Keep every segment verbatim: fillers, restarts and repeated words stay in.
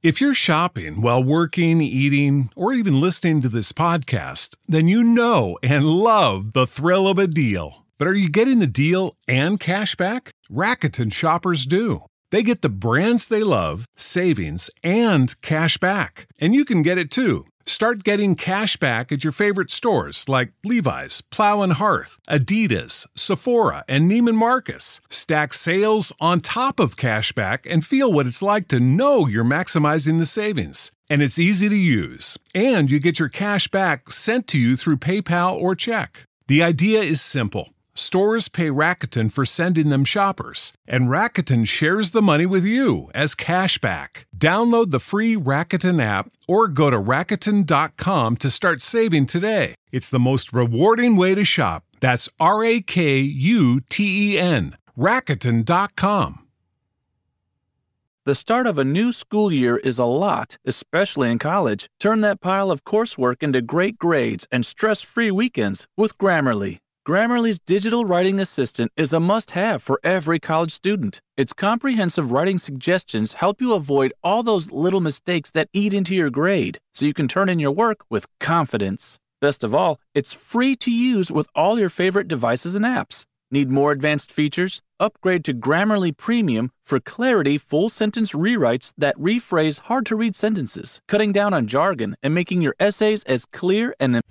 If you're shopping while working, eating, or even listening to this podcast, then you know and love the thrill of a deal. But are you getting the deal and cash back? Rakuten shoppers do. They get the brands they love, savings, and cash back. And you can get it too. Start getting cash back at your favorite stores like Levi's, Plow and Hearth, Adidas, Sephora, and Neiman Marcus. Stack sales on top of cash back and feel what it's like to know you're maximizing the savings. And it's easy to use. And you get your cash back sent to you through PayPal or check. The idea is simple. Stores pay Rakuten for sending them shoppers, and Rakuten shares the money with you as cash back. Download the free Rakuten app or go to Rakuten dot com to start saving today. It's the most rewarding way to shop. That's R A K U T E N. Rakuten dot com. The start of a new school year is a lot, especially in college. Turn that pile of coursework into great grades and stress-free weekends with Grammarly. Grammarly's digital writing assistant is a must-have for every college student. Its comprehensive writing suggestions help you avoid all those little mistakes that eat into your grade, so you can turn in your work with confidence. Best of all, it's free to use with all your favorite devices and apps. Need more advanced features? Upgrade to Grammarly Premium for clarity full-sentence rewrites that rephrase hard-to-read sentences, cutting down on jargon and making your essays as clear and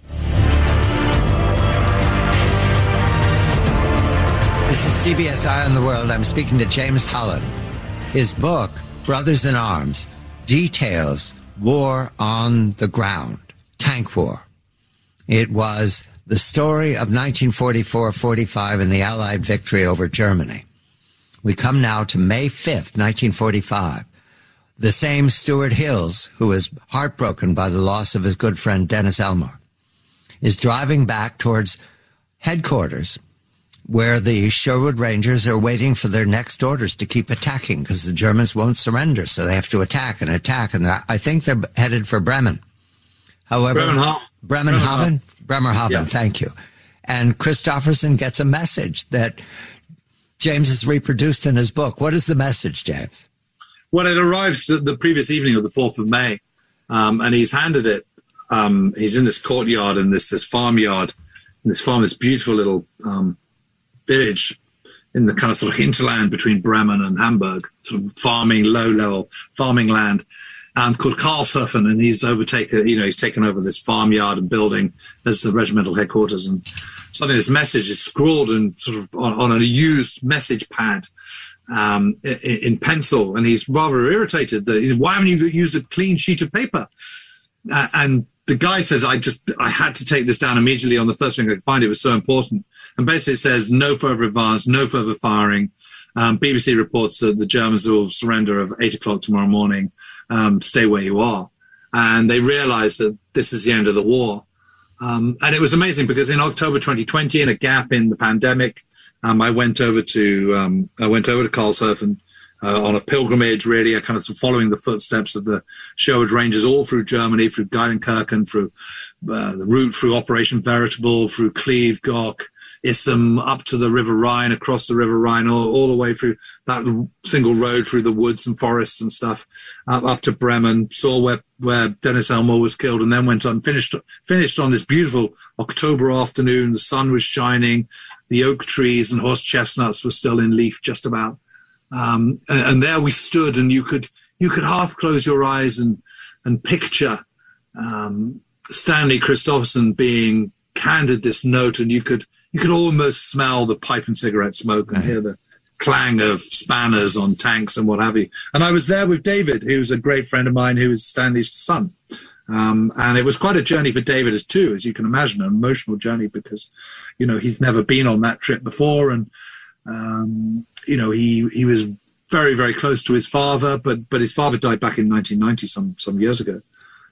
This is C B S Eye on the World. I'm speaking to James Holland. His book, Brothers in Arms, details war on the ground, tank war. It was the story of nineteen forty-four forty-five and the Allied victory over Germany. We come now to May fifth, nineteen forty-five. The same Stuart Hills, who is heartbroken by the loss of his good friend Dennis Elmore, is driving back towards headquarters, where the Sherwood Rangers are waiting for their next orders to keep attacking because the Germans won't surrender, so they have to attack and attack. And I think they're headed for Bremen. However, Bremerhaven. Bremerhaven, Bremerhaven, yeah. Thank you. And Christopherson gets a message that James has reproduced in his book. What is the message, James? Well, it arrived the, the previous evening of the fourth of May, um, and he's handed it. Um, he's in this courtyard and this this farmyard, and this farm, this beautiful little um, village in the kind of sort of hinterland between Bremen and Hamburg, sort of farming, low-level farming land, um, called Karlshofen, and he's overtaken, you know, he's taken over this farmyard and building as the regimental headquarters, and suddenly this message is scrawled and sort of on, on a used message pad um, in, in pencil, and he's rather irritated that, why haven't you used a clean sheet of paper? Uh, and the guy says, I just, I had to take this down immediately on the first thing I could find. It was so important. And basically it says, no further advance, no further firing. Um, B B C reports that the Germans will surrender at eight o'clock tomorrow morning. Um, stay where you are. And they realized that this is the end of the war. Um, and it was amazing because in October twenty twenty, in a gap in the pandemic, um, I went over to, um, I went over to Karlshofen Uh, on a pilgrimage, really, a kind of following the footsteps of the Sherwood Rangers all through Germany, through Geilenkirchen, through uh, the route through Operation Veritable, through Cleve, Gok, Issum, up to the River Rhine, across the River Rhine, all, all the way through that single road through the woods and forests and stuff, uh, up to Bremen, saw where, where Dennis Elmore was killed, and then went on, finished, finished on this beautiful October afternoon. The sun was shining, the oak trees and horse chestnuts were still in leaf just about. Um, and, and there we stood, and you could you could half close your eyes and and picture um, Stanley Christopherson being handed this note, and you could you could almost smell the pipe and cigarette smoke and hear the clang of spanners on tanks and what have you. And I was there with David, who's a great friend of mine, who is Stanley's son. Um, and it was quite a journey for David as too, as you can imagine, an emotional journey because, you know, he's never been on that trip before, and Um, you know, he, he was very, very close to his father, but, but his father died back in nineteen ninety, some, some years ago.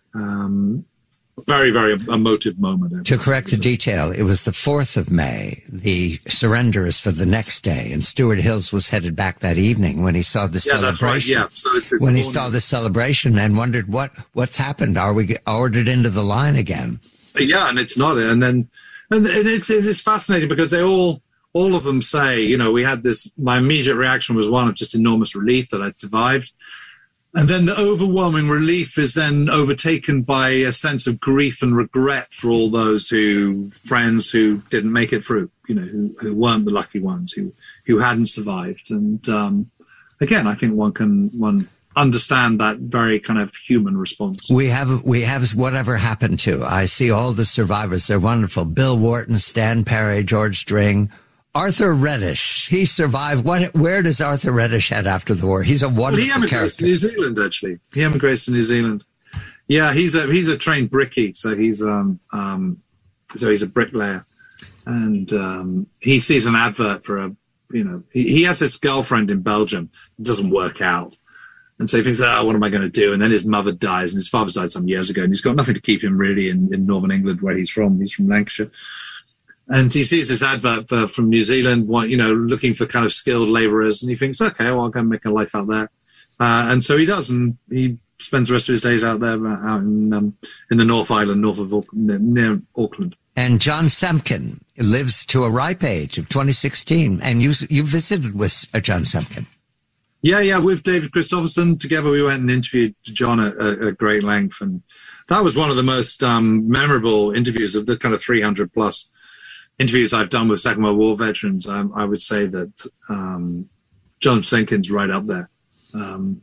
Um, very, very emotive moment. To correct a detail, it was the fourth of May. The surrender is for the next day, and Stuart Hills was headed back that evening when he saw the yeah, celebration. That's right. Yeah, so it's, it's when he saw the celebration and wondered what what's happened. Are we ordered into the line again? Yeah, and it's not. And then, and it's it's fascinating because they all. All of them say, you know, we had this, my immediate reaction was one of just enormous relief that I'd survived. And then the overwhelming relief is then overtaken by a sense of grief and regret for all those who friends who didn't make it through, you know, who, who weren't the lucky ones, who who hadn't survived. And um, again, I think one can one understand that very kind of human response. We have we have whatever happened to. I see all the survivors. They're wonderful. Bill Wharton, Stan Perry, George Dring. Arthur Reddish, he survived. What? Where does Arthur Reddish head after the war? He's a wonderful well, he emigrated character. to New Zealand, actually. He emigrates to New Zealand. Yeah, he's a he's a trained brickie, so he's um um so he's a bricklayer, and um, he sees an advert for a you know he, he has this girlfriend in Belgium. It doesn't work out, and so he thinks, oh, what am I going to do? And then his mother dies, and his father died some years ago, and he's got nothing to keep him really in, in northern England, where he's from. He's from Lancashire. And he sees this advert for, from New Zealand, you know, looking for kind of skilled labourers, and he thinks, okay, well, I'll go and make a life out there. Uh, and so he does, and he spends the rest of his days out there, out in um, in the North Island, north of near, near Auckland. And John Semken lives to a ripe age of twenty sixteen, and you you visited with uh, John Semken. Yeah, yeah, with David Christopherson together, we went and interviewed John at, at, at great length, and that was one of the most um, memorable interviews of the kind of three hundred plus interviews I've done with Second World War veterans. Um, I would say that um, John Semken's right up there. Um,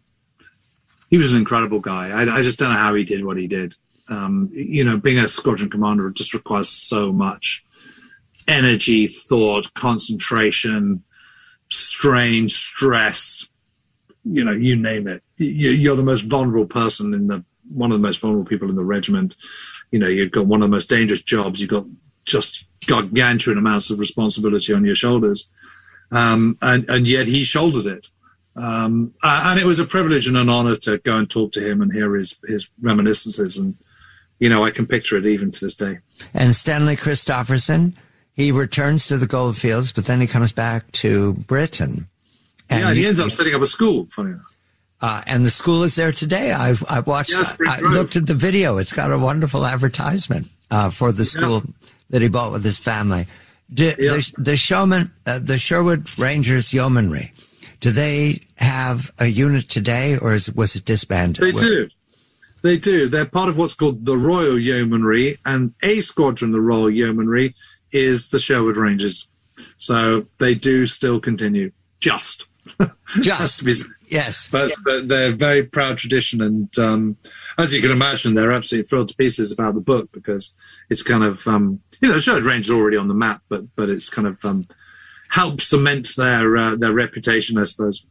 he was an incredible guy. I, I just don't know how he did what he did. Um, you know, being a squadron commander just requires so much energy, thought, concentration, strain, stress. You know, you name it. You're the most vulnerable person in the one of the most vulnerable people in the regiment. You know, you've got one of the most dangerous jobs. You've got just gargantuan amounts of responsibility on your shoulders. Um, and, and yet he shouldered it. Um, and it was a privilege and an honor to go and talk to him and hear his, his reminiscences. And, you know, I can picture it even to this day. And Stanley Christopherson, he returns to the goldfields, but then he comes back to Britain. And yeah, he, he ends up setting up a school, funny enough. Uh, and the school is there today. I've, I've watched, yes, I, I looked at the video. It's got a wonderful advertisement uh, for the school yeah. that he bought with his family. Do, yeah. the, the showman, uh, the Sherwood Rangers Yeomanry, do they have a unit today, or is, was it disbanded? They do. They do. They're part of what's called the Royal Yeomanry, and a squadron, the Royal Yeomanry, is the Sherwood Rangers. So they do still continue. Just. Just. Yes. But, yeah. but they're a very proud tradition, and um, as you can imagine, they're absolutely thrilled to pieces about the book, because it's kind of, um, you know, the Sherwood Rangers are already on the map, but but it's kind of um, helped cement their uh, their reputation, I suppose.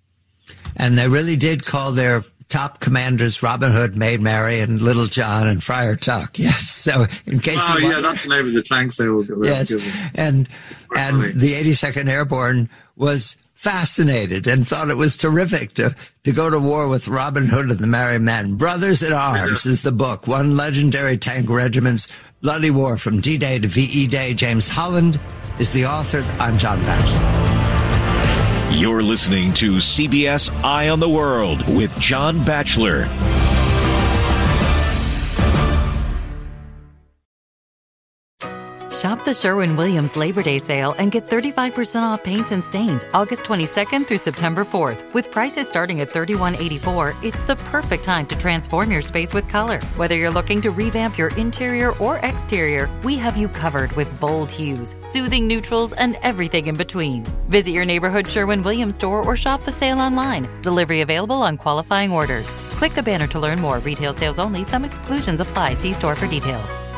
And they really did call their top commanders Robin Hood, Maid Mary, and Little John, and Friar Tuck. Yes. So in case oh you yeah, that's the name of the tanks they will. Yes, and and the eighty-second Airborne was fascinated and thought it was terrific to, to go to war with Robin Hood and the Merry Men. Brothers in Arms yeah. is the book. One legendary tank regiment's bloody war from D-Day to V E Day. James Holland is the author. I'm John Batchelor. You're listening to C B S Eye on the World with John Batchelor. Shop the Sherwin-Williams Labor Day sale and get thirty-five percent off paints and stains August twenty-second through September fourth. With prices starting at thirty-one eighty-four, it's the perfect time to transform your space with color. Whether you're looking to revamp your interior or exterior, we have you covered with bold hues, soothing neutrals, and everything in between. Visit your neighborhood Sherwin-Williams store or shop the sale online. Delivery available on qualifying orders. Click the banner to learn more. Retail sales only. Some exclusions apply. See store for details.